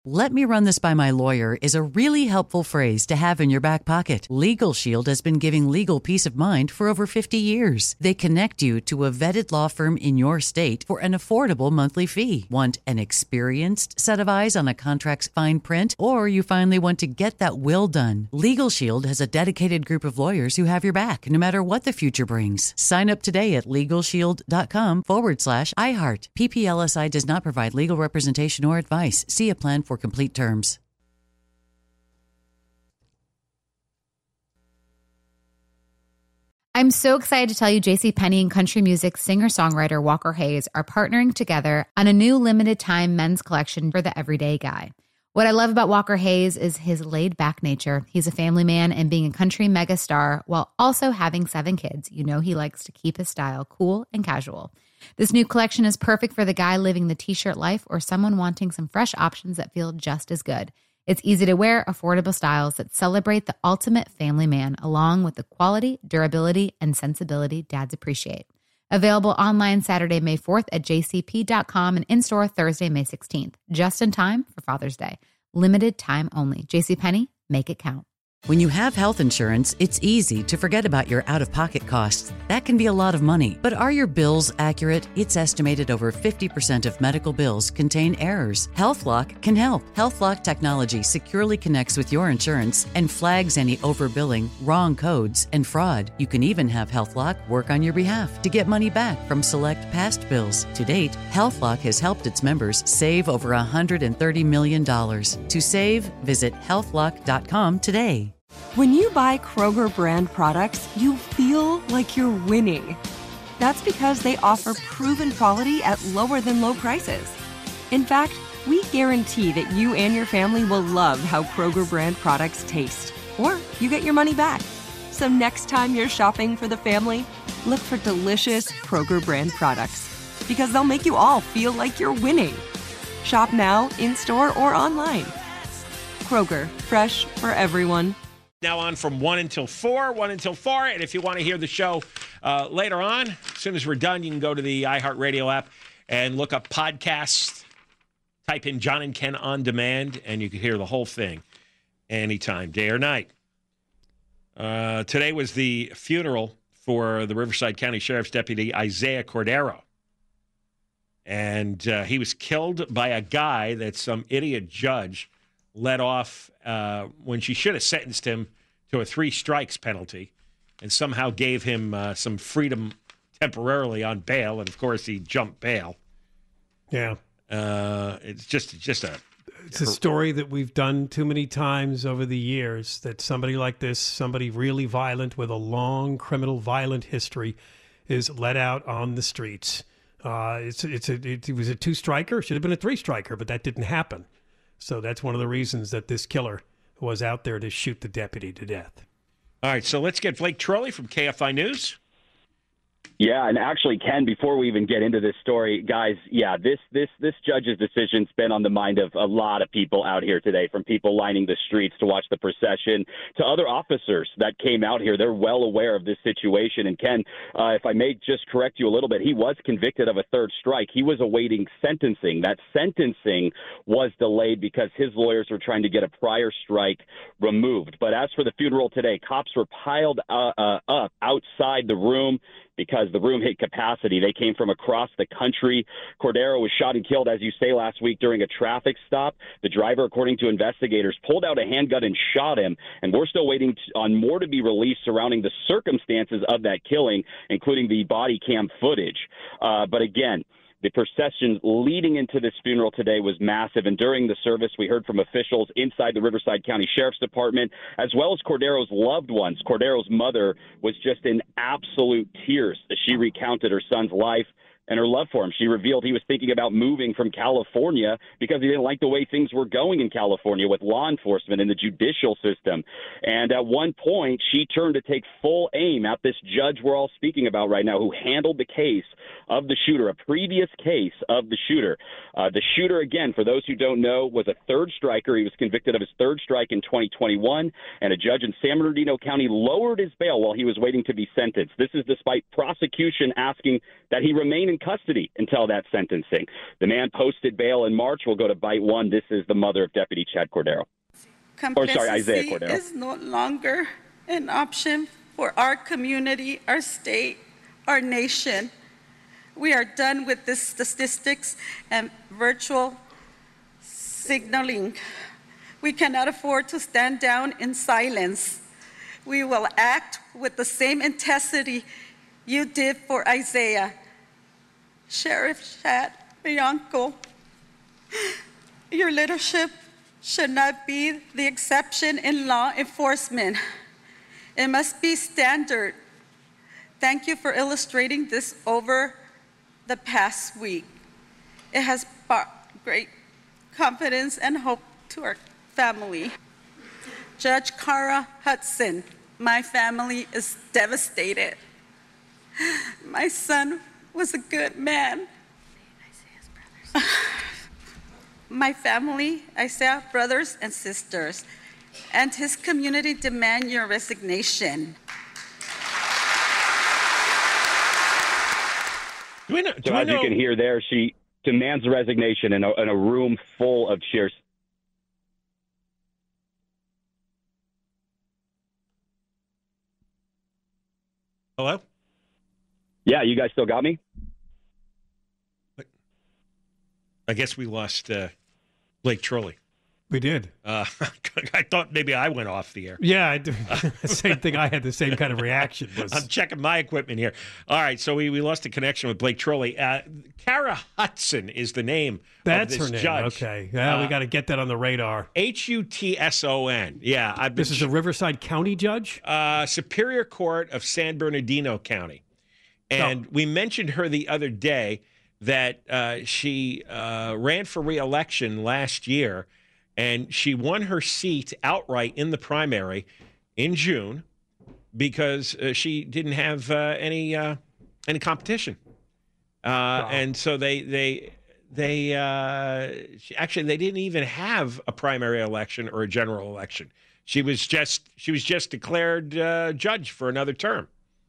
"Let me run this by my lawyer" is a really helpful phrase to have in your back pocket. Legal Shield has been giving legal peace of mind for over 50 years. They connect you to a vetted law firm in your state for an affordable monthly fee. Want an experienced set of eyes on a contract's fine print? Or you finally want to get that will done? Legal Shield has a dedicated group of lawyers who have your back, no matter what the future brings. Sign up today at LegalShield.com/iHeart. PPLSI does not provide legal representation or advice. See a plan for complete terms. I'm so excited to tell you JCPenney and country music singer-songwriter Walker Hayes are partnering together on a new limited-time men's collection for the everyday guy. What I love about Walker Hayes is his laid-back nature. He's a family man, and being a country megastar while also having 7 kids, you know he likes to keep his style cool and casual. This new collection is perfect for the guy living the t-shirt life or someone wanting some fresh options that feel just as good. It's easy to wear, affordable styles that celebrate the ultimate family man, along with the quality, durability, and sensibility dads appreciate. Available online Saturday, May 4th at jcp.com and in-store Thursday, May 16th. Just in time for Father's Day. Limited time only. JCPenney, make it count. When you have health insurance, it's easy to forget about your out-of-pocket costs. That can be a lot of money. But are your bills accurate? It's estimated over 50% of medical bills contain errors. HealthLock can help. HealthLock technology securely connects with your insurance and flags any overbilling, wrong codes, and fraud. You can even have HealthLock work on your behalf to get money back from select past bills. To date, HealthLock has helped its members save over $130 million. To save, visit healthlock.com today. When you buy Kroger brand products, you feel like you're winning. That's because they offer proven quality at lower than low prices. In fact, we guarantee that you and your family will love how Kroger brand products taste, or you get your money back. So next time you're shopping for the family, look for delicious Kroger brand products, because they'll make you all feel like you're winning. Shop now, in-store, or online. Kroger, fresh for everyone. Now on from 1 until 4, and if you want to hear the show later on, as soon as we're done, you can go to the iHeartRadio app and look up podcasts, type in John and Ken On Demand, and you can hear the whole thing anytime, day or night. Today was the funeral for the Riverside County Sheriff's Deputy Isaiah Cordero, and he was killed by a guy that some idiot judge let off when she should have sentenced him to a 3 strikes penalty and somehow gave him some freedom temporarily on bail. And, of course, he jumped bail. Yeah. It's just a... It's a story that we've done too many times over the years, that somebody like this, somebody really violent with a long criminal violent history, is let out on the streets. It was a 2-striker. Should have been a 3-striker, but that didn't happen. So that's one of the reasons that this killer was out there to shoot the deputy to death. All right, so let's get Blake Trolley from KFI News. Yeah, and actually, Ken, before we even get into this story, guys, yeah, this judge's decision's been on the mind of a lot of people out here today, from people lining the streets to watch the procession to other officers that came out here. They're well aware of this situation. And, Ken, if I may just correct you a little bit, he was convicted of a 3rd strike. He was awaiting sentencing. That sentencing was delayed because his lawyers were trying to get a prior strike removed. But as for the funeral today, cops were piled up outside the room because the room hit capacity. They came from across the country. Cordero was shot and killed, as you say, last week during a traffic stop. The driver, according to investigators, pulled out a handgun and shot him, and we're still waiting on more to be released surrounding the circumstances of that killing, including the body cam footage. But again, the procession leading into this funeral today was massive, and during the service, we heard from officials inside the Riverside County Sheriff's Department, as well as Cordero's loved ones. Cordero's mother was just in absolute tears as she recounted her son's life and her love for him. She revealed he was thinking about moving from California because he didn't like the way things were going in California with law enforcement and the judicial system. And at one point, she turned to take full aim at this judge we're all speaking about right now, who handled the case of the shooter, a previous case of the shooter. The shooter, again, for those who don't know, was a 3rd striker. He was convicted of his 3rd strike in 2021, and a judge in San Bernardino County lowered his bail while he was waiting to be sentenced. This is despite prosecution asking that he remain in custody until that sentencing. The man posted bail in March. We'll go to bite one. This is the mother of Deputy Chad Cordero. Isaiah Cordero. Is no longer an option for our community, our state, our nation. We are done with this statistics and virtual signaling. We cannot afford to stand down in silence. We will act with the same intensity you did for Isaiah. Sheriff Chad Bianco, your leadership should not be the exception in law enforcement. It must be standard. Thank you for illustrating this over the past week. It has brought great confidence and hope to our family. Judge Cara Hudson, my family is devastated. My son was a good man. My family, Isaiah brothers and sisters, and his community demand your resignation. So as you can hear there, she demands resignation in a room full of cheers. Hello? Yeah, you guys still got me? I guess we lost Blake Trolley. We did. I thought maybe I went off the air. Yeah, I do. Same thing. I had the same kind of reaction. I'm checking my equipment here. All right, so we lost the connection with Blake Trolley. Cara Hudson is the name That's of this her name. judge. Okay. Yeah, we got to get that on the radar. Hutson. Yeah. This is a Riverside County judge? Superior Court of San Bernardino County. And we mentioned her the other day that she ran for re-election last year, and she won her seat outright in the primary in June because she didn't have any competition, and so they didn't even have a primary election or a general election. She was just declared judge for another term.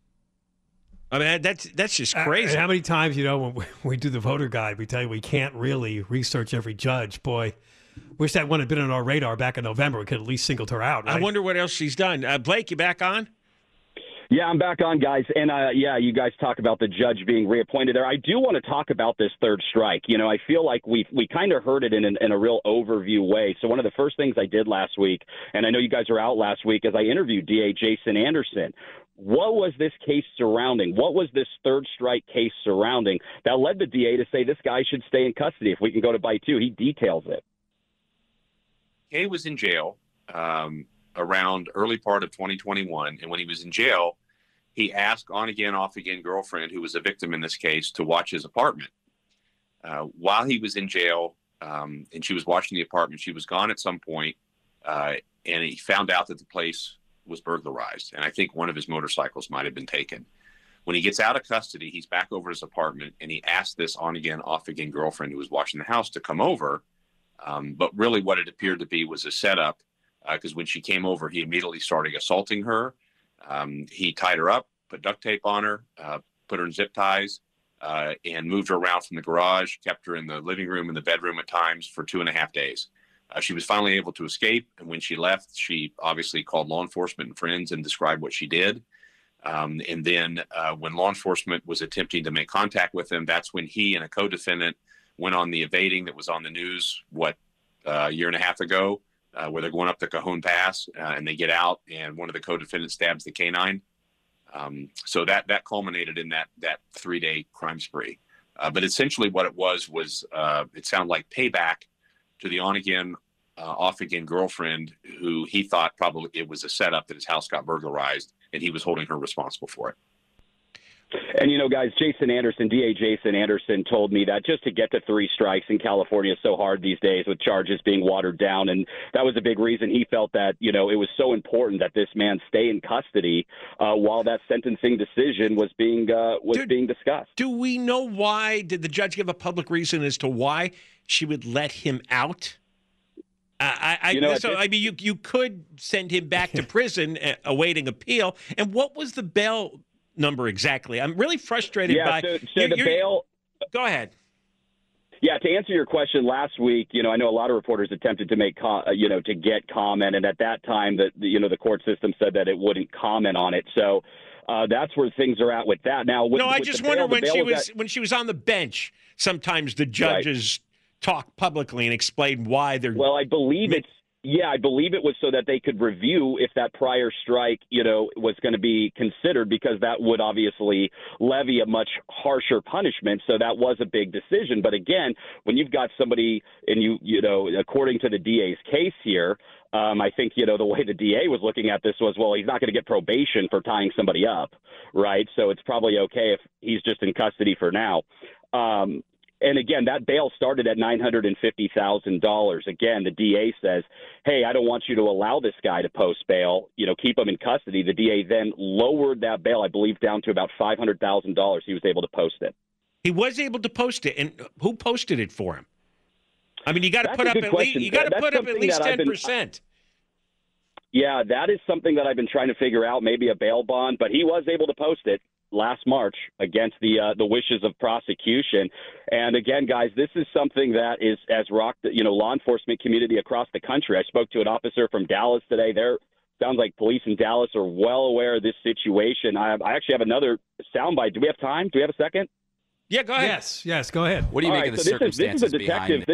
I mean, that's just crazy. How many times, when we do the voter guide, we tell you we can't really research every judge. Boy, wish that one had been on our radar back in November. We could at least singled her out. Right? I wonder what else she's done. Blake, you back on? Yeah, I'm back on, guys. And, you guys talk about the judge being reappointed there. I do want to talk about this third strike. I feel like we kind of heard it in a real overview way. So one of the first things I did last week, and I know you guys were out last week, is I interviewed DA Jason Anderson. What was this case surrounding? What was this third strike case surrounding that led the DA to say this guy should stay in custody? If we can go to bite two, he details it. Kay was in jail around early part of 2021. And when he was in jail, he asked on-again, off-again girlfriend, who was a victim in this case, to watch his apartment. While he was in jail and she was watching the apartment, she was gone at some point, and he found out that the place was burglarized. And I think one of his motorcycles might have been taken. When he gets out of custody, he's back over his apartment, and he asked this on-again, off-again girlfriend who was watching the house to come over. But really what it appeared to be was a setup, because when she came over, he immediately started assaulting her. He tied her up, put duct tape on her, put her in zip ties, and moved her around from the garage, kept her in the living room and the bedroom at times for 2.5 days. She was finally able to escape, and when she left, she obviously called law enforcement and friends and described what she did. And then when law enforcement was attempting to make contact with him, that's when he and a co-defendant went on the evading that was on the news, a year and a half ago, where they're going up the Cajon Pass, and they get out, and one of the co-defendants stabs the canine. So that culminated in that 3-day crime spree. But essentially what it was it sounded like payback to the on-again, off-again girlfriend who he thought probably it was a setup that his house got burglarized, and he was holding her responsible for it. And, guys, DA Jason Anderson told me that just to get to 3 strikes in California is so hard these days with charges being watered down. And that was a big reason he felt that, it was so important that this man stay in custody while that sentencing decision was being discussed. Do we know why? Did the judge give a public reason as to why she would let him out? You could send him back to prison awaiting appeal. And what was the bail number exactly? I'm really frustrated by the bail. Go ahead. Yeah, to answer your question, last week, I know a lot of reporters attempted to make, to get comment, and at that time, the court system said that it wouldn't comment on it. So that's where things are at with that. Now, I just wonder when she was on the bench. Sometimes the judges talk publicly and explain why they're. Well, I believe it was so that they could review if that prior strike, was going to be considered, because that would obviously levy a much harsher punishment. So that was a big decision. But again, when you've got somebody and according to the DA's case here, I think, the way the DA was looking at this was, well, he's not going to get probation for tying somebody up, right? So it's probably okay if he's just in custody for now. And again, that bail started at $950,000. Again, the DA says, hey, I don't want you to allow this guy to post bail, keep him in custody. The DA then lowered that bail, I believe, down to about $500,000. He was able to post it. He was able to post it. And who posted it for him? I mean, you got to put up at least 10%. Yeah, that is something that I've been trying to figure out, maybe a bail bond, but he was able to post it last March against the wishes of prosecution. And again, guys, this is something that has rocked the law enforcement community across the country. I spoke to an officer from Dallas today. Sounds like police in Dallas are well aware of this situation. I actually have another soundbite. Do we have time? Do we have a second? Yeah, go ahead. Yes, go ahead. What do you make of the circumstances behind it?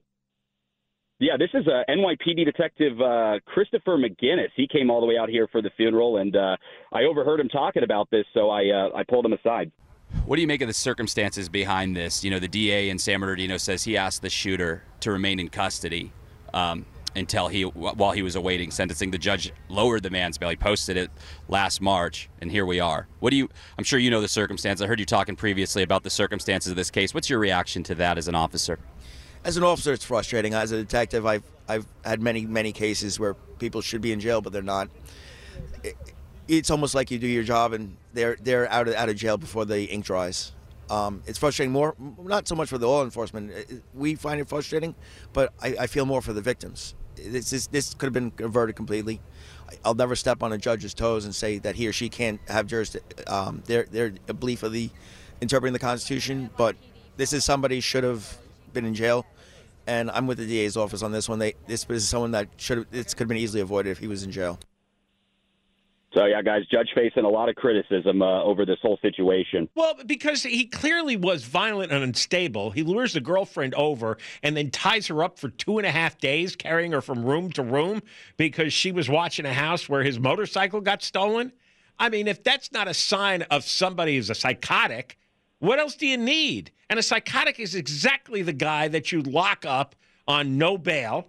This is a NYPD detective, Christopher McGinnis. He came all the way out here for the funeral, and I overheard him talking about this, so I pulled him aside. What do you make of the circumstances behind this? The DA in San Bernardino says he asked the shooter to remain in custody while he was awaiting sentencing. The judge lowered the man's bail. He posted it last March, and here we are. I'm sure you know the circumstances. I heard you talking previously about the circumstances of this case. What's your reaction to that as an officer? As an officer, it's frustrating. As a detective, I've had many cases where people should be in jail, but they're not. It's almost like you do your job and they're out of jail before the ink dries. It's frustrating more, not so much for the law enforcement. We find it frustrating, but I feel more for the victims. This could have been averted completely. I'll never step on a judge's toes and say that he or she can't have their belief of interpreting the Constitution, but this is somebody should have been in jail. And I'm with the DA's office on this one. This is someone that could have been easily avoided if he was in jail. So, yeah, guys, judge facing a lot of criticism over this whole situation. Well, because he clearly was violent and unstable. He lures the girlfriend over and then ties her up for 2.5 days, carrying her from room to room because she was watching a house where his motorcycle got stolen. I mean, if that's not a sign of somebody who's a psychotic, what else do you need? And a psychotic is exactly the guy that you lock up on no bail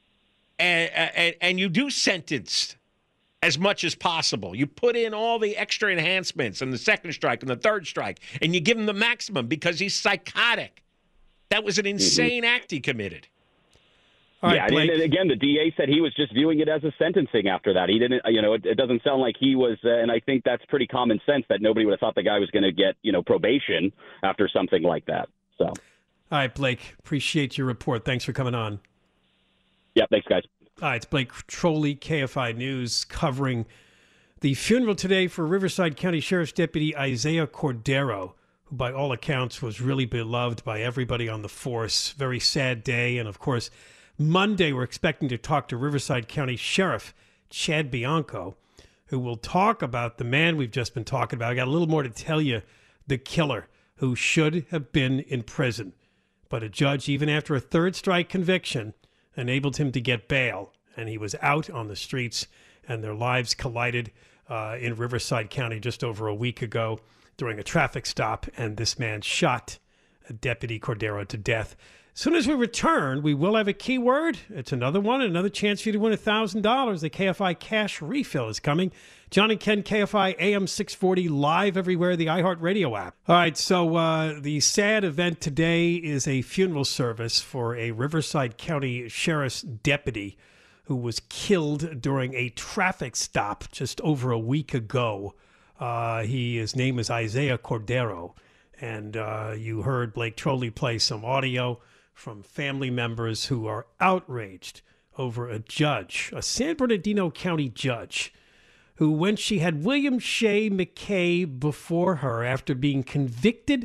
and you do sentence as much as possible. You put in all the extra enhancements and the second strike and the third strike, and you give him the maximum because he's psychotic. That was an insane act he committed. All right, yeah, and again, the DA said he was just viewing it as a sentencing after that. He didn't, it doesn't sound like he was, and I think that's pretty common sense that nobody would have thought the guy was going to get, probation after something like that. So, all right, Blake, appreciate your report. Thanks for coming on. Yeah, thanks, guys. All right, it's Blake Trolley, KFI News, covering the funeral today for Riverside County Sheriff's Deputy Isaiah Cordero, who by all accounts was really beloved by everybody on the force. Very sad day, and of course, Monday, we're expecting to talk to Riverside County Sheriff Chad Bianco, who will talk about the man we've just been talking about. I got a little more to tell you, the killer who should have been in prison. But a judge, even after a third strike conviction, enabled him to get bail. And he was out on the streets, and their lives collided in Riverside County just over a week ago during a traffic stop. And this man shot Deputy Cordero to death. As soon as we return, we will have a keyword. It's another one, another chance for you to win $1,000. The KFI Cash Refill is coming. John and Ken, KFI AM 640, live everywhere, the iHeartRadio app. All right, so the sad event today is a funeral service for a Riverside County Sheriff's deputy who was killed during a traffic stop just over a week ago. His name is Isaiah Cordero, and you heard Blake Trolley play some audio from family members who are outraged over a judge, a San Bernardino County judge, who, when she had William Shea McKay before her after being convicted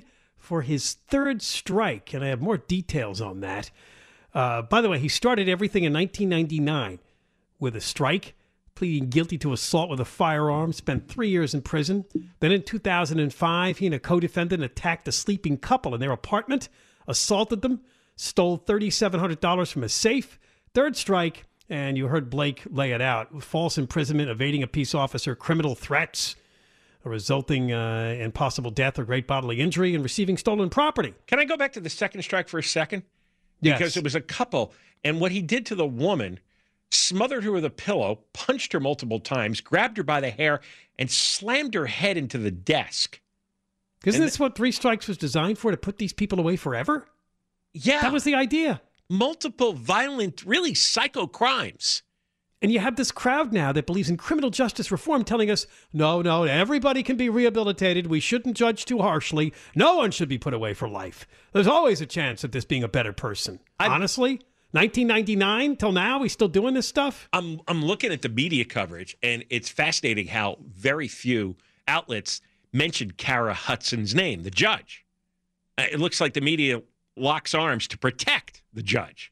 for his third strike, and I have more details on that. By the way, he started everything in 1999 with a strike, pleading guilty to assault with a firearm, spent 3 years in prison. Then in 2005, he and a co-defendant attacked a sleeping couple in their apartment, assaulted them, stole $3,700 from a safe. Third strike, and you heard Blake lay it out, false imprisonment, evading a peace officer, criminal threats, resulting in possible death or great bodily injury, and receiving stolen property. Can I go back to the second strike for a second? Yes. Because it was a couple, and what he did to the woman, smothered her with a pillow, punched her multiple times, grabbed her by the hair, and slammed her head into the desk. Isn't this what 3 strikes was designed for, to put these people away forever? Yeah. That was the idea. Multiple violent, really psycho crimes. And you have this crowd now that believes in criminal justice reform telling us, no, everybody can be rehabilitated. We shouldn't judge too harshly. No one should be put away for life. There's always a chance of this being a better person. Honestly, 1999 till now, we still doing this stuff? I'm looking at the media coverage, and it's fascinating how very few outlets mentioned Kara Hutson's name, the judge. It looks like the media locks arms to protect the judge.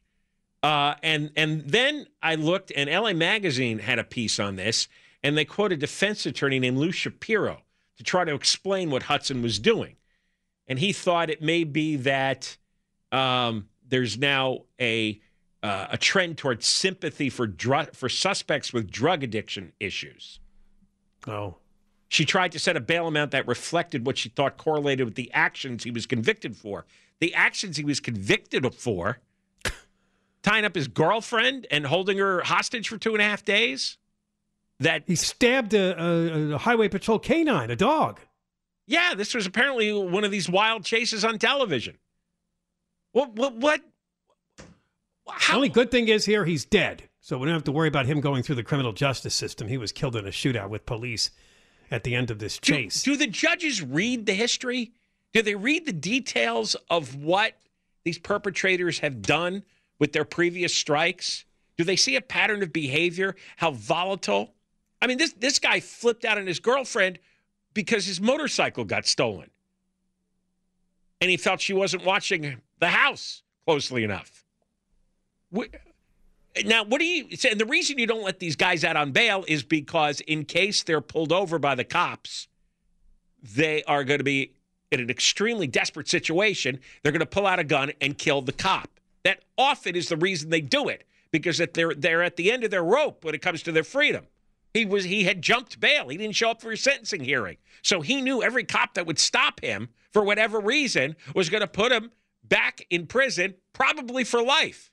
And then I looked, and LA Magazine had a piece on this, and they quote a defense attorney named Lou Shapiro to try to explain what Hutson was doing. And he thought it may be that there's now a trend towards sympathy for suspects with drug addiction issues. Oh. She tried to set a bail amount that reflected what she thought correlated with the actions he was convicted for. The actions he was convicted for, tying up his girlfriend and holding her hostage for 2.5 days. That he stabbed a highway patrol canine, a dog. Yeah, this was apparently one of these wild chases on television. What? The only good thing is here he's dead, so we don't have to worry about him going through the criminal justice system. He was killed in a shootout with police at the end of this chase. Do the judges read the history? Do they read the details of what these perpetrators have done with their previous strikes? Do they see a pattern of behavior? How volatile? I mean, this guy flipped out on his girlfriend because his motorcycle got stolen. And he felt she wasn't watching the house closely enough. Now, what do you say? And the reason you don't let these guys out on bail is because in case they're pulled over by the cops, they are going to be in an extremely desperate situation. They're going to pull out a gun and kill the cop. That often is the reason they do it, because they're at the end of their rope when it comes to their freedom. He had jumped bail. He didn't show up for his sentencing hearing. So he knew every cop that would stop him for whatever reason was going to put him back in prison, probably for life.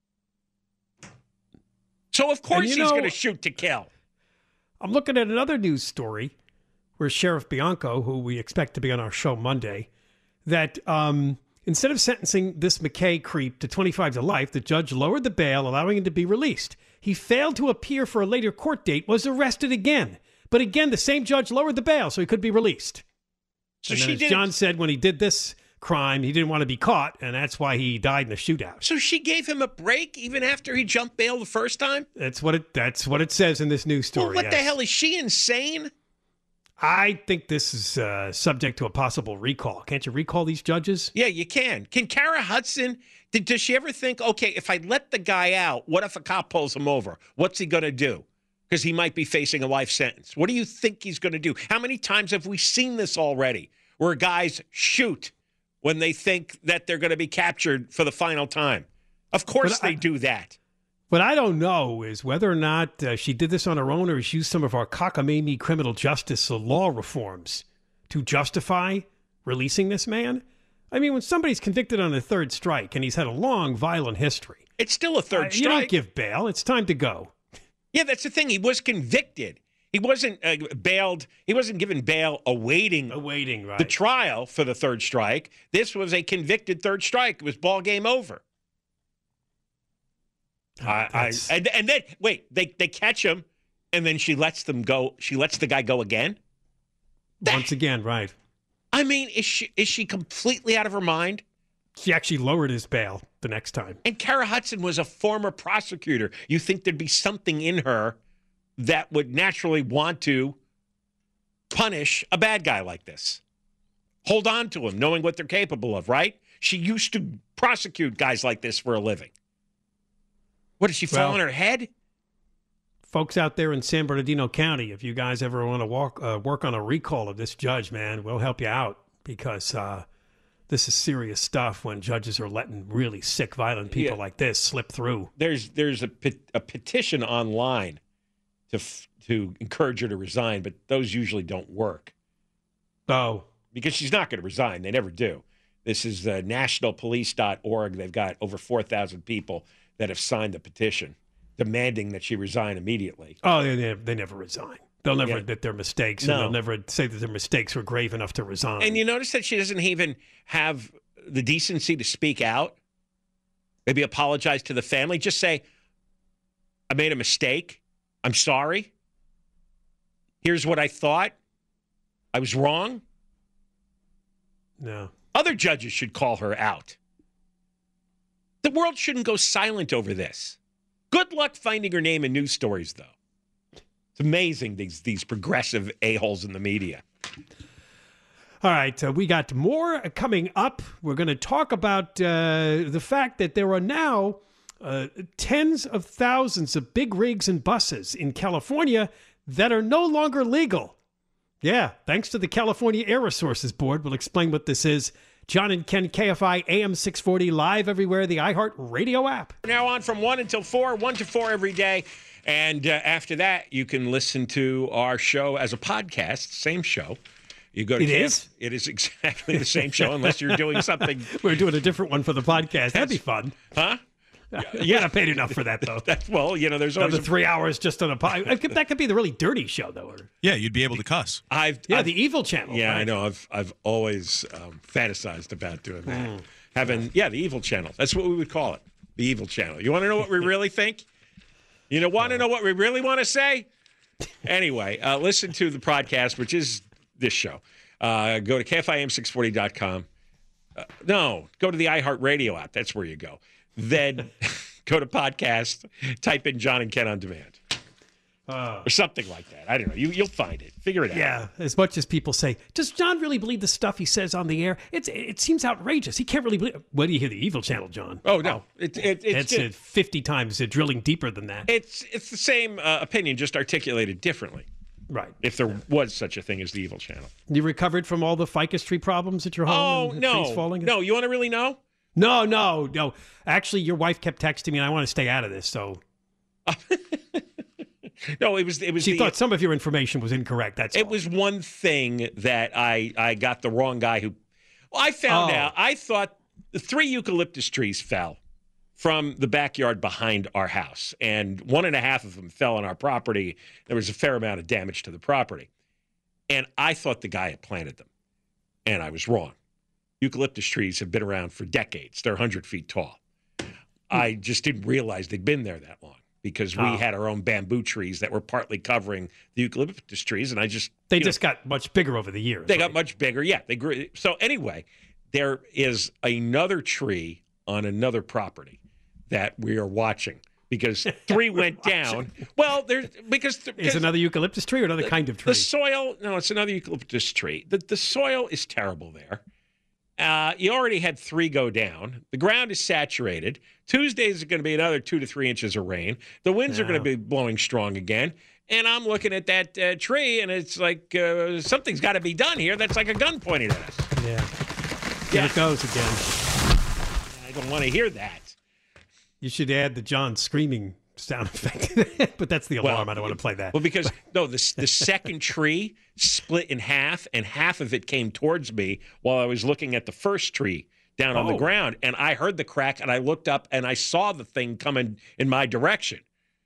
So of course he's going to shoot to kill. I'm looking at another news story where Sheriff Bianco, who we expect to be on our show Monday, that instead of sentencing this McKay creep to 25 to life, the judge lowered the bail, allowing him to be released. He failed to appear for a later court date, was arrested again. But again, the same judge lowered the bail so he could be released. So as John said, when he did this crime, he didn't want to be caught, and that's why he died in the shootout. So she gave him a break even after he jumped bail the first time? That's what it says in this news story. Well, what the hell? Is she insane? I think this is subject to a possible recall. Can't you recall these judges? Yeah, you can. Can Kara Hutson, does she ever think, okay, if I let the guy out, what if a cop pulls him over? What's he going to do? Because he might be facing a life sentence. What do you think he's going to do? How many times have we seen this already, where guys shoot when they think that they're going to be captured for the final time? Of course they do that. What I don't know is whether or not she did this on her own or she used some of our cockamamie criminal justice law reforms to justify releasing this man. I mean, when somebody's convicted on a third strike and he's had a long, violent history. It's still a third strike. You don't give bail. It's time to go. Yeah, that's the thing. He was convicted. He wasn't bailed. He wasn't given bail awaiting right. the trial for the third strike. This was a convicted third strike. It was ball game over. And then wait, they catch him, and then she lets them go. She lets the guy go again. Once again, right? I mean, is she completely out of her mind? She actually lowered his bail the next time. And Kara Hutson was a former prosecutor. You think there'd be something in her that would naturally want to punish a bad guy like this? hold on to them, knowing what they're capable of, right? She used to prosecute guys like this for a living. What, did she fall on her head? Folks out there in San Bernardino County, if you guys ever want to work on a recall of this judge, man, we'll help you out because this is serious stuff when judges are letting really sick, violent people like this slip through. There's a petition online to encourage her to resign, but those usually don't work. Oh. Because she's not going to resign. They never do. This is nationalpolice.org. They've got over 4,000 people that have signed the petition demanding that she resign immediately. Oh, they never resign. They'll never admit their mistakes, and they'll never say that their mistakes were grave enough to resign. And you notice that she doesn't even have the decency to speak out, maybe apologize to the family. Just say, I made a mistake. I'm sorry. Here's what I thought. I was wrong. No. Other judges should call her out. The world shouldn't go silent over this. Good luck finding her name in news stories, though. It's amazing, these progressive a-holes in the media. All right, we got more coming up. We're going to talk about the fact that there are now tens of thousands of big rigs and buses in California that are no longer legal. Yeah, thanks to the California Air Resources Board. We'll explain what this is. John and Ken, KFI AM 640, live everywhere, the iHeart Radio app. Now on from 1 until 4, 1 to 4 every day. And after that, you can listen to our show as a podcast, same show. You go to It is exactly the same show, unless you're doing something. We're doing a different one for the podcast. That'd be fun. Huh? You're not paid enough for that, though. There's always another 3 hours just on a podcast. That could be the really dirty show, though. Yeah, you'd be able to cuss. The Evil Channel. Yeah, right? I know. I've always fantasized about doing that. The Evil Channel. That's what we would call it. The Evil Channel. You want to know what we really think? You want to know what we really want to say? Anyway, listen to the podcast, which is this show. Go to KFIM640.com. No, go to the iHeart Radio app. That's where you go. Then go to podcast, type in John and Ken on Demand. Or something like that. I don't know. You'll find it. Figure it out. Yeah, as much as people say, does John really believe the stuff he says on the air? It seems outrageous. He can't really believe. When do you hear the Evil Channel, John? Oh, no. It's 50 times drilling deeper than that. It's the same opinion, just articulated differently. Right. If there was such a thing as the Evil Channel. You recovered from all the ficus tree problems at your home? Oh, no. Trees falling? No, you want to really know? No. Actually, your wife kept texting me, and I want to stay out of this, so... No, it was. She thought some of your information was incorrect. It was one thing that I got the wrong guy who. Well, I found out. I thought the 3 eucalyptus trees fell from the backyard behind our house, and 1.5 of them fell on our property. There was a fair amount of damage to the property, and I thought the guy had planted them, and I was wrong. Eucalyptus trees have been around for decades. They're 100 feet tall. I just didn't realize they'd been there that long. Because we had our own bamboo trees that were partly covering the eucalyptus trees, and they just got much bigger over the years. They got much bigger, yeah. They grew. So anyway, there is another tree on another property that we are watching because 3 went down. Well, there's is another eucalyptus tree or another kind of tree? The soil, no, it's another eucalyptus tree. The soil is terrible there. You already had 3 go down. The ground is saturated. Tuesday is going to be another 2 to 3 inches of rain. The winds are going to be blowing strong again. And I'm looking at that tree, and it's like something's got to be done here. That's like a gun pointed at us. Yeah. Here it goes again. I don't want to hear that. You should add the John screaming sound effect. But that's the alarm. I don't want to play that. Well, because, no, the second tree split in half, and half of it came towards me while I was looking at the first tree down on the ground. And I heard the crack, and I looked up, and I saw the thing coming in my direction.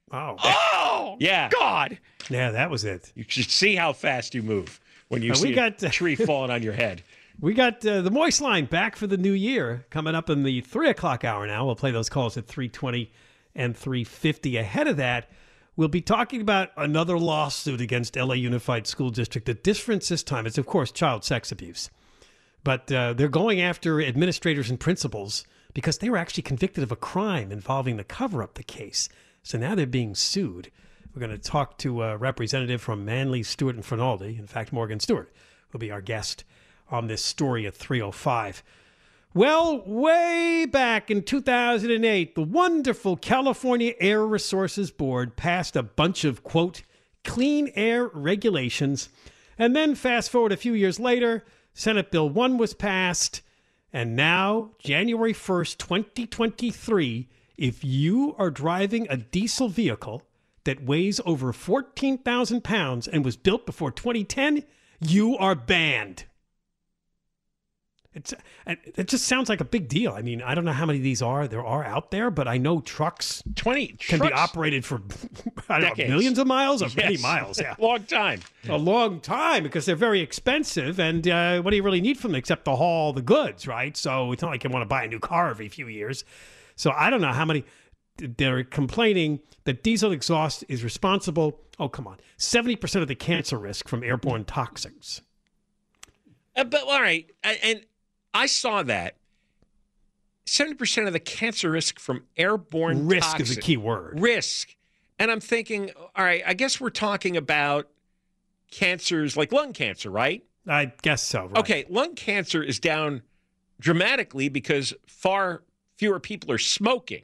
Oh, yeah. God. Yeah, that was it. You should see how fast you move when you see a tree falling on your head. We got the Moist Line back for the new year coming up in the 3 o'clock hour now. We'll play those calls at 3:20 and 3:50. Ahead of that, we'll be talking about another lawsuit against LA Unified School District. The difference this time is, of course, child sex abuse. But they're going after administrators and principals because they were actually convicted of a crime involving the cover-up the case. So now they're being sued. We're going to talk to a representative from Manly, Stewart, and Frinaldi. In fact, Morgan Stewart will be our guest on this story at 3:05. Well, way back in 2008, the wonderful California Air Resources Board passed a bunch of, quote, clean air regulations. And then fast forward a few years later, Senate Bill 1 was passed. And now, January 1st, 2023, if you are driving a diesel vehicle that weighs over 14,000 pounds and was built before 2010, you are banned. It just sounds like a big deal. I mean, I don't know how many of these there are out there, but I know trucks can be operated for I don't know, millions of miles or many miles. Yeah, long time. A long time, because they're very expensive. And what do you really need from them except to haul the goods, right? So it's not like you want to buy a new car every few years. So I don't know how many. They're complaining that diesel exhaust is responsible. Oh, come on. 70% of the cancer risk from airborne toxins. But all right. And I saw that 70% of the cancer risk from airborne risk is a key word. Risk. And I'm thinking, all right, I guess we're talking about cancers like lung cancer, right? I guess so. Right. Okay, lung cancer is down dramatically because far fewer people are smoking.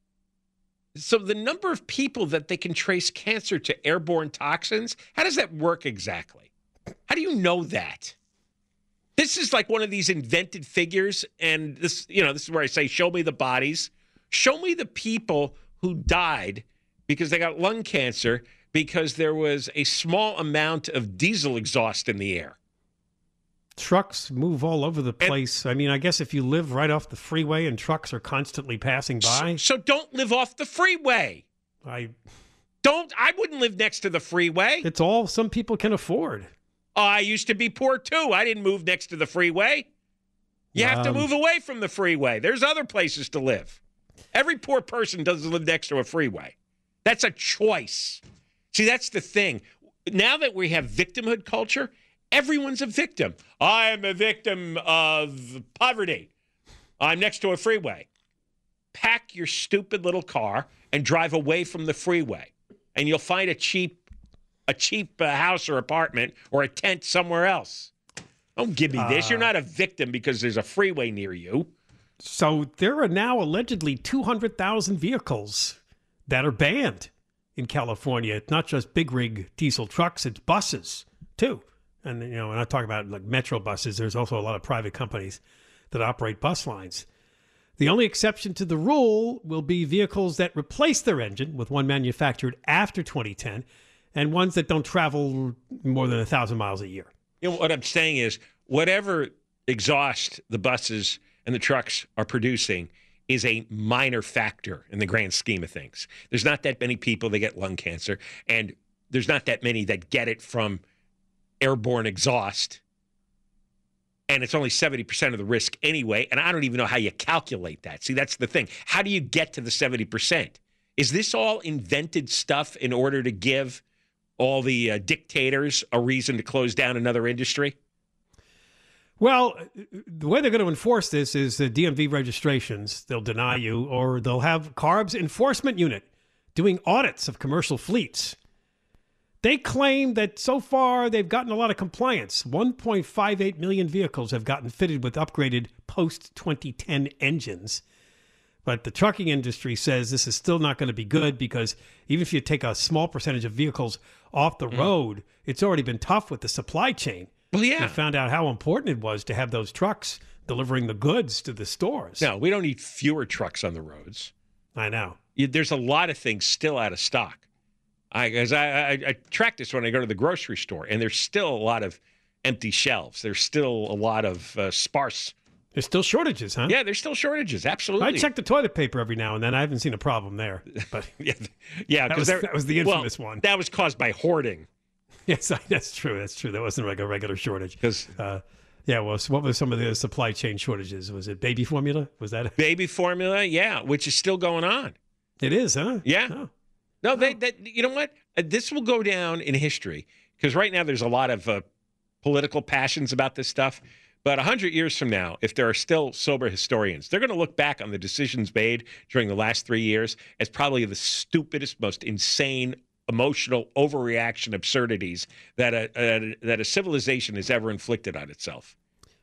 So the number of people that they can trace cancer to airborne toxins, how does that work exactly? How do you know that? This is like one of these invented figures, and this is where I say, show me the bodies. Show me the people who died because they got lung cancer because there was a small amount of diesel exhaust in the air. Trucks move all over the place. I mean, I guess if you live right off the freeway and trucks are constantly passing by. So don't live off the freeway. I wouldn't live next to the freeway. It's all some people can afford. I used to be poor, too. I didn't move next to the freeway. You have to move away from the freeway. There's other places to live. Every poor person doesn't live next to a freeway. That's a choice. See, that's the thing. Now that we have victimhood culture, everyone's a victim. I'm a victim of poverty. I'm next to a freeway. Pack your stupid little car and drive away from the freeway, and you'll find a cheap house or apartment or a tent somewhere else. Don't give me this. You're not a victim because there's a freeway near you. So there are now allegedly 200,000 vehicles that are banned in California. It's not just big rig diesel trucks, it's buses too. And, when I talk about like metro buses, there's also a lot of private companies that operate bus lines. The only exception to the rule will be vehicles that replace their engine with one manufactured after 2010 and ones that don't travel more than 1,000 miles a year. What I'm saying is whatever exhaust the buses and the trucks are producing is a minor factor in the grand scheme of things. There's not that many people that get lung cancer, and there's not that many that get it from airborne exhaust, and it's only 70% of the risk anyway, and I don't even know how you calculate that. See, that's the thing. How do you get to the 70%? Is this all invented stuff in order to give all the dictators a reason to close down another industry? Well, the way they're going to enforce this is the DMV registrations. They'll deny you, or they'll have CARB's enforcement unit doing audits of commercial fleets. They claim that so far they've gotten a lot of compliance. 1.58 million vehicles have gotten fitted with upgraded post-2010 engines. But the trucking industry says this is still not going to be good because even if you take a small percentage of vehicles off the road, it's already been tough with the supply chain. Well, yeah. They found out how important it was to have those trucks delivering the goods to the stores. No, we don't need fewer trucks on the roads. I know. There's a lot of things still out of stock. I track this when I go to the grocery store, and there's still a lot of empty shelves. There's still a lot of sparse. There's still shortages, huh? Yeah, there's still shortages. Absolutely. I check the toilet paper every now and then. I haven't seen a problem there. But yeah, because that was the infamous one. That was caused by hoarding. Yes, that's true. That's true. That wasn't like a regular shortage. Because what were some of the supply chain shortages? Was it baby formula? Was that baby formula? Yeah, which is still going on. It is, huh? Yeah. Oh. No, you know what? This will go down in history because right now there's a lot of political passions about this stuff. But 100 years from now, if there are still sober historians, they're going to look back on the decisions made during the last 3 years as probably the stupidest, most insane, emotional overreaction absurdities that a civilization has ever inflicted on itself.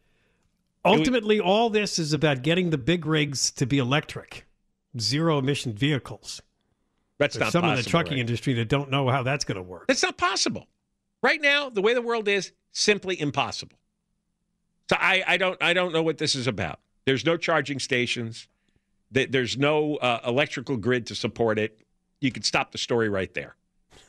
Ultimately, all this is about getting the big rigs to be electric, zero-emission vehicles. That's There's not some possible. in the trucking industry that don't know how that's going to work. It's not possible. Right now, the way the world is, simply impossible. So I don't know what this is about. There's no charging stations. There's no electrical grid to support it. You could stop the story right there.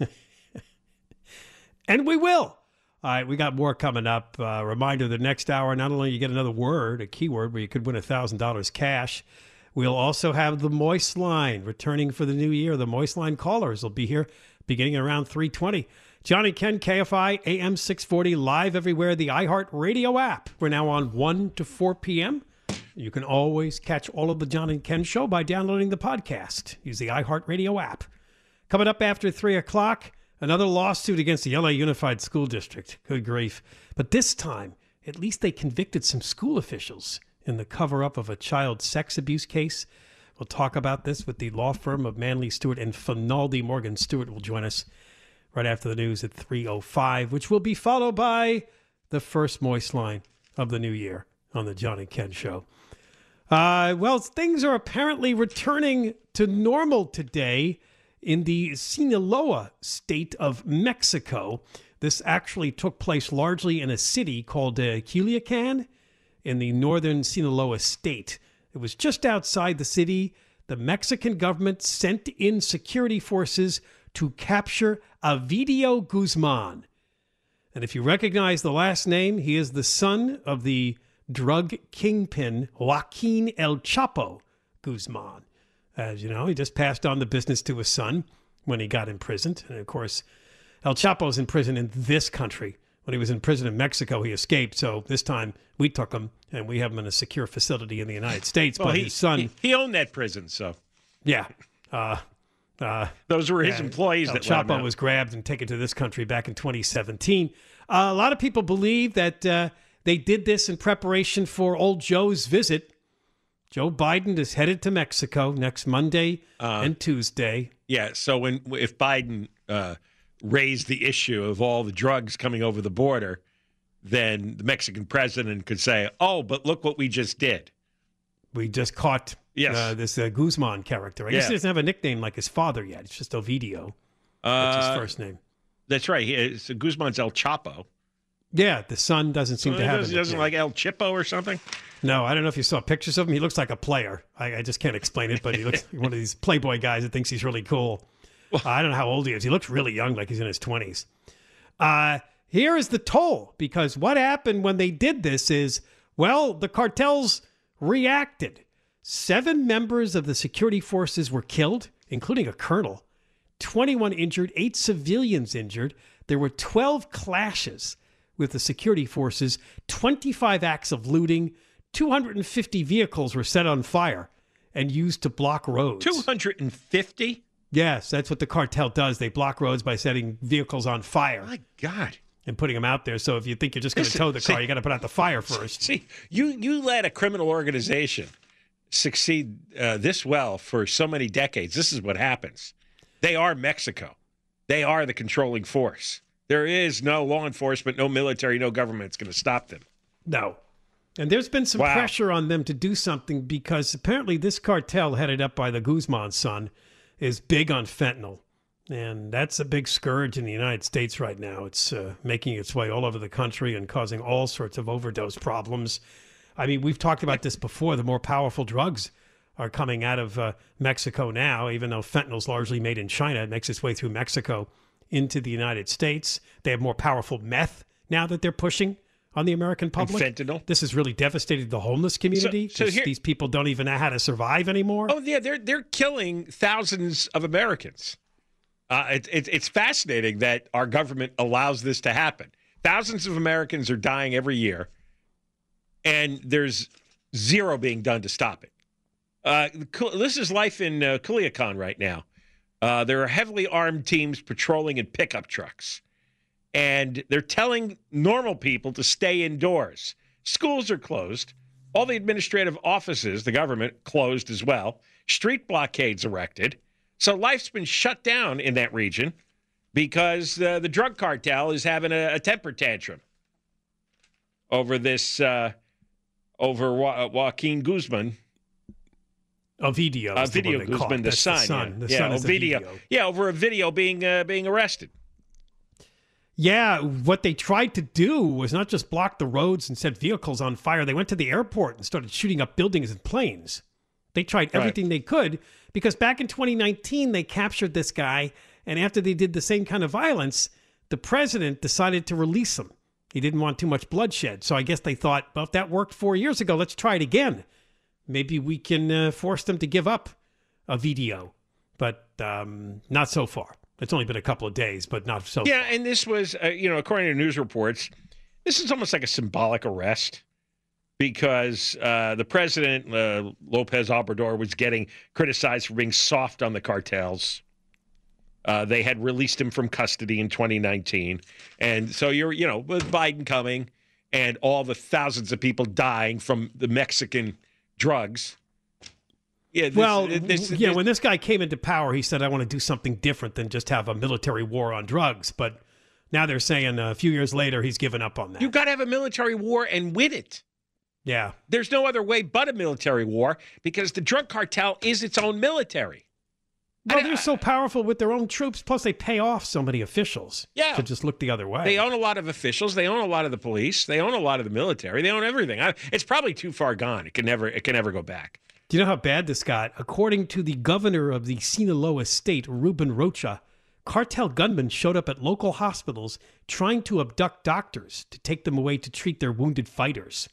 And we will. All right, we got more coming up. Reminder, the next hour, not only you get another word, a keyword, where you could win $1,000 cash, we'll also have the Moist Line returning for the new year. The Moist Line callers will be here beginning around 3:20. John and Ken, KFI, AM 640, live everywhere. The iHeart Radio app. We're now on 1 to 4 p.m. You can always catch all of the John and Ken show by downloading the podcast. Use the iHeart Radio app. Coming up after 3 o'clock, another lawsuit against the LA Unified School District. Good grief. But this time, at least they convicted some school officials in the cover-up of a child sex abuse case. We'll talk about this with the law firm of Manley Stewart, and Finaldi Morgan Stewart will join us right after the news at 3:05, which will be followed by the first Moist Line of the new year on the John and Ken Show. Well, things are apparently returning to normal today in the Sinaloa state of Mexico. This actually took place largely in a city called Culiacan in the northern Sinaloa state. It was just outside the city. The Mexican government sent in security forces to capture Ovidio Guzman. And if you recognize the last name, he is the son of the drug kingpin Joaquin El Chapo Guzman. As you know, he just passed on the business to his son when he got imprisoned. And of course, El Chapo's in prison in this country. When he was in prison in Mexico, he escaped. So this time we took him and we have him in a secure facility in the United States. Well, but his son... He owned that prison, so... Yeah. Those were his employees El that let him Chapo out. was grabbed and taken to this country back in 2017. A lot of people believe that they did this in preparation for old Joe's visit. Joe Biden is headed to Mexico next Monday and Tuesday. Yeah, so if Biden raised the issue of all the drugs coming over the border, then the Mexican president could say, oh, but look what we just did. We just caught this Guzman character. I guess he doesn't have a nickname like his father yet. It's just Ovidio. That's his first name. That's right. Guzman's El Chapo. Yeah, the son doesn't seem to have a nickname. He doesn't like El Chipo or something? No, I don't know if you saw pictures of him. He looks like a player. I just can't explain it, but he looks like one of these Playboy guys that thinks he's really cool. I don't know how old he is. He looks really young, like he's in his 20s. Here is the toll, because what happened when they did this is, well, the cartels reacted. 7 members of the security forces were killed, including a colonel. 21 injured, 8 civilians injured. There were 12 clashes with the security forces, 25 acts of looting, 250 vehicles were set on fire and used to block roads. 250? Yes, that's what the cartel does. They block roads by setting vehicles on fire. My God. And putting them out there. So if you think you're just going to tow the car, you got to put out the fire first. See, you let a criminal organization succeed this well for so many decades. This is what happens. They are Mexico. They are the controlling force. There is no law enforcement, no military, no government that's going to stop them. No. And there's been some pressure on them to do something because apparently this cartel headed up by the Guzman son is big on fentanyl. And that's a big scourge in the United States right now. It's making its way all over the country and causing all sorts of overdose problems. I mean, we've talked about this before. The more powerful drugs are coming out of Mexico now, even though fentanyl's largely made in China. It makes its way through Mexico into the United States. They have more powerful meth now that they're pushing on the American public. And fentanyl. This has really devastated the homeless community. So these people don't even know how to survive anymore. Oh, yeah, they're killing thousands of Americans. It's fascinating that our government allows this to happen. Thousands of Americans are dying every year, and there's zero being done to stop it. This is life in Culiacan right now. There are heavily armed teams patrolling in pickup trucks, and they're telling normal people to stay indoors. Schools are closed. All the administrative offices, the government, closed as well. Street blockades erected. So life's been shut down in that region because the drug cartel is having a temper tantrum over this over Joaquin Guzman. Ovidio. Ovidio Guzman, the son. The son is Ovidio. Yeah, over a video being arrested. Yeah, what they tried to do was not just block the roads and set vehicles on fire. They went to the airport and started shooting up buildings and planes. They tried everything they could because back in 2019, they captured this guy. And after they did the same kind of violence, the president decided to release him. He didn't want too much bloodshed. So I guess they thought, well, if that worked 4 years ago, let's try it again. Maybe we can force them to give up Ovidio. But not so far. It's only been a couple of days, but not so far. Yeah, and this was, according to news reports, this is almost like a symbolic arrest because the president, Lopez Obrador, was getting criticized for being soft on the cartels. They had released him from custody in 2019. And so with Biden coming and all the thousands of people dying from the Mexican drugs. Yeah, when this guy came into power, he said, I want to do something different than just have a military war on drugs. But now they're saying a few years later, he's given up on that. You've got to have a military war and win it. Yeah. There's no other way but a military war because the drug cartel is its own military. Well, they're so powerful with their own troops. Plus, they pay off so many officials to just look the other way. They own a lot of officials. They own a lot of the police. They own a lot of the military. They own everything. It's probably too far gone. It can never go back. Do you know how bad this got? According to the governor of the Sinaloa state, Ruben Rocha, cartel gunmen showed up at local hospitals trying to abduct doctors to take them away to treat their wounded fighters.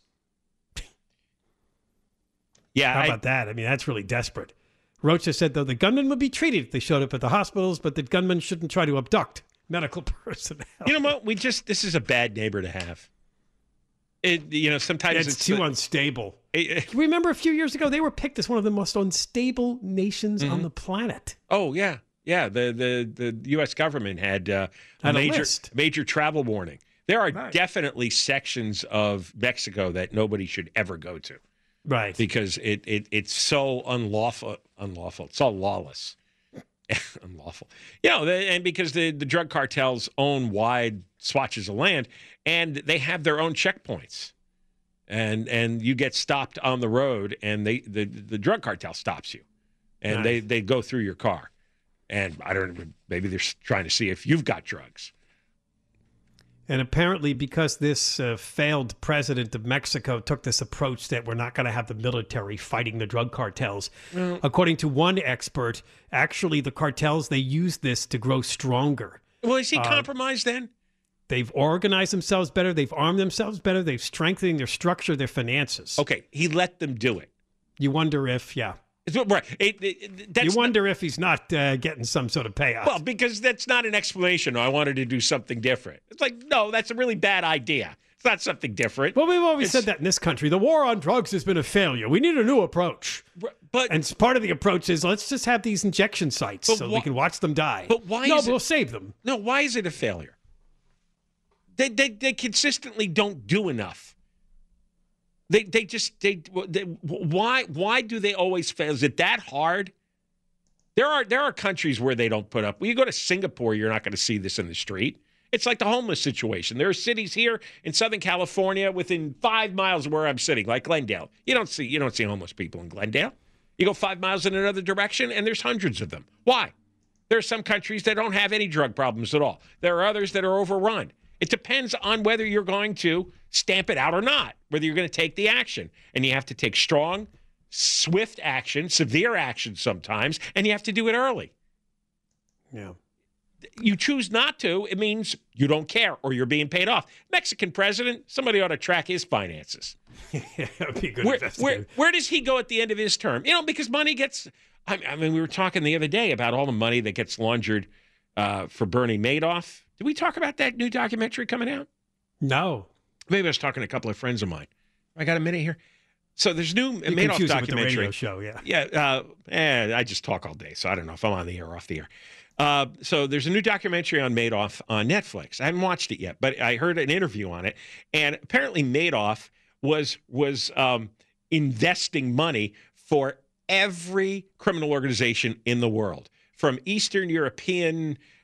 Yeah. How about that? I mean, that's really desperate. Rocha said, though, the gunmen would be treated if they showed up at the hospitals, but the gunmen shouldn't try to abduct medical personnel. You know what? This is a bad neighbor to have. Sometimes it's too unstable. Remember a few years ago, they were picked as one of the most unstable nations on the planet. Oh, yeah. Yeah, the U.S. government had a major travel warning. There are definitely sections of Mexico that nobody should ever go to. Right. Because it's so unlawful. It's so lawless. Unlawful. And because the drug cartels own wide swatches of land, and they have their own checkpoints. And you get stopped on the road, and the drug cartel stops you. And they go through your car. And I don't know, maybe they're trying to see if you've got drugs. And apparently because this failed president of Mexico took this approach that we're not going to have the military fighting the drug cartels. According to one expert, actually the cartels, they use this to grow stronger. Well, is he compromised then? They've organized themselves better. They've armed themselves better. They've strengthened their structure, their finances. Okay, he let them do it. You wonder if, Right. You wonder if he's not getting some sort of payoff. Well, because that's not an explanation. I wanted to do something different. It's like, no, that's a really bad idea. It's not something different. Well, we've always said that in this country. The war on drugs has been a failure. We need a new approach. And part of the approach is let's just have these injection sites so we can watch them die. But why? We'll save them. No, why is it a failure? They consistently don't do enough. Why do they always fail? Is it that hard? There are countries where they don't put up. When you go to Singapore, you're not going to see this in the street. It's like the homeless situation. There are cities here in Southern California within 5 miles of where I'm sitting, like Glendale. You don't see homeless people in Glendale. You go 5 miles in another direction, and there's hundreds of them. Why? There are some countries that don't have any drug problems at all. There are others that are overrun. It depends on whether you're going to stamp it out or not, whether you're going to take the action. And you have to take strong, swift action, severe action sometimes, and you have to do it early. Yeah. You choose not to, it means you don't care or you're being paid off. Mexican president, somebody ought to track his finances. Yeah, that would be a good investigation. Where does he go at the end of his term? Because money gets... I mean, we were talking the other day about all the money that gets laundered for Bernie Madoff. Did we talk about that new documentary coming out? No. Maybe I was talking to a couple of friends of mine. I got a minute here. So there's new Madoff documentary. With the radio show, yeah. Yeah, I just talk all day, so I don't know if I'm on the air or off the air. So there's a new documentary on Madoff on Netflix. I haven't watched it yet, but I heard an interview on it, and apparently Madoff was investing money for every criminal organization in the world, from Eastern European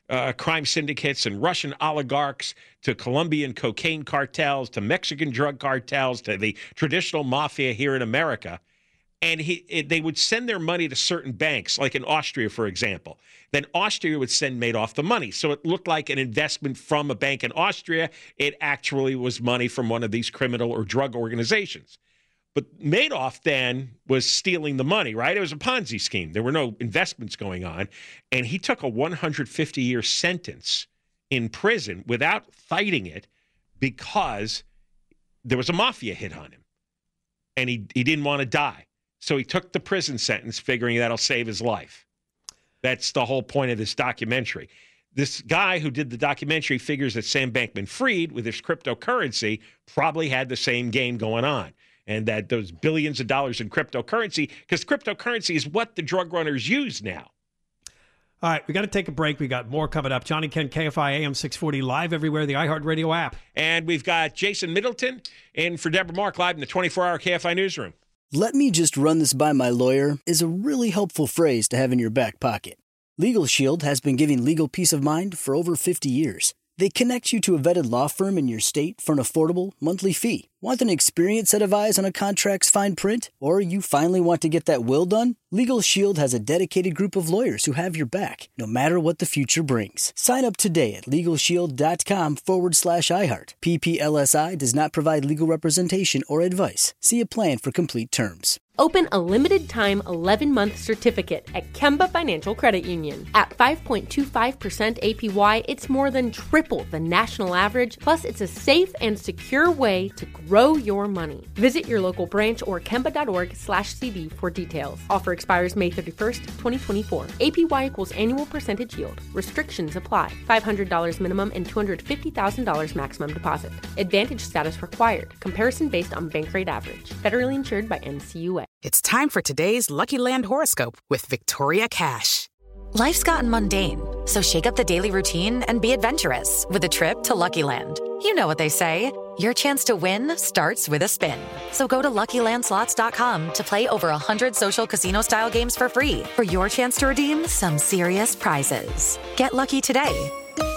crime syndicates and Russian oligarchs to Colombian cocaine cartels to Mexican drug cartels to the traditional mafia here in America. And they would send their money to certain banks, like in Austria, for example. Then Austria would send Madoff the money. So it looked like an investment from a bank in Austria. It actually was money from one of these criminal or drug organizations. But Madoff then was stealing the money, right? It was a Ponzi scheme. There were no investments going on. And he took a 150-year sentence in prison without fighting it because there was a mafia hit on him. And he didn't want to die. So he took the prison sentence, figuring that'll save his life. That's the whole point of this documentary. This guy who did the documentary figures that Sam Bankman-Fried, with his cryptocurrency, probably had the same game going on. And that those billions of dollars in cryptocurrency, because cryptocurrency is what the drug runners use now. All right, we got to take a break. We got more coming up. Johnny Ken, KFI AM 640, live everywhere, the iHeartRadio app. And we've got Jason Middleton in for Deborah Mark live in the 24-hour KFI newsroom. "Let me just run this by my lawyer" is a really helpful phrase to have in your back pocket. Legal Shield has been giving legal peace of mind for over 50 years. They connect you to a vetted law firm in your state for an affordable monthly fee. Want an experienced set of eyes on a contract's fine print? Or you finally want to get that will done? Legal Shield has a dedicated group of lawyers who have your back, no matter what the future brings. Sign up today at LegalShield.com/iHeart. PPLSI does not provide legal representation or advice. See a plan for complete terms. Open a limited-time 11-month certificate at Kemba Financial Credit Union. At 5.25% APY, it's more than triple the national average, plus it's a safe and secure way to grow your money. Visit your local branch or kemba.org/cb for details. Offer expires May 31st, 2024. APY equals annual percentage yield. Restrictions apply. $500 minimum and $250,000 maximum deposit. Advantage status required. Comparison based on bank rate average. Federally insured by NCUA. It's time for today's Lucky Land horoscope with Victoria Cash. Life's gotten mundane, so shake up the daily routine and be adventurous with a trip to Lucky Land. You know what they say, your chance to win starts with a spin. So go to LuckyLandSlots.com to play over 100 social casino-style games for free for your chance to redeem some serious prizes. Get lucky today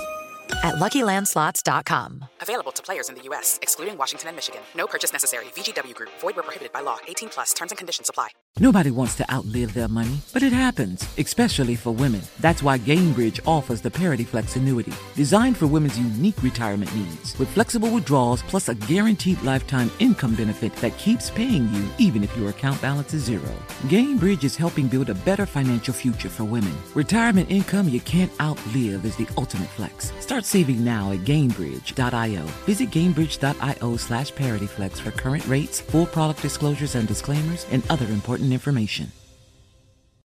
at LuckyLandSlots.com. Available to players in the U.S., excluding Washington and Michigan. No purchase necessary. VGW Group. Void where prohibited by law. 18+. Terms and conditions apply. Nobody wants to outlive their money, but it happens, especially for women. That's why Gainbridge offers the Parity Flex annuity, designed for women's unique retirement needs, with flexible withdrawals plus a guaranteed lifetime income benefit that keeps paying you even if your account balance is zero. Gainbridge is helping build a better financial future for women. Retirement income you can't outlive is the ultimate flex. Start saving now at Gainbridge.io. Visit Gainbridge.io/ParityFlex for current rates, full product disclosures and disclaimers, and other important information.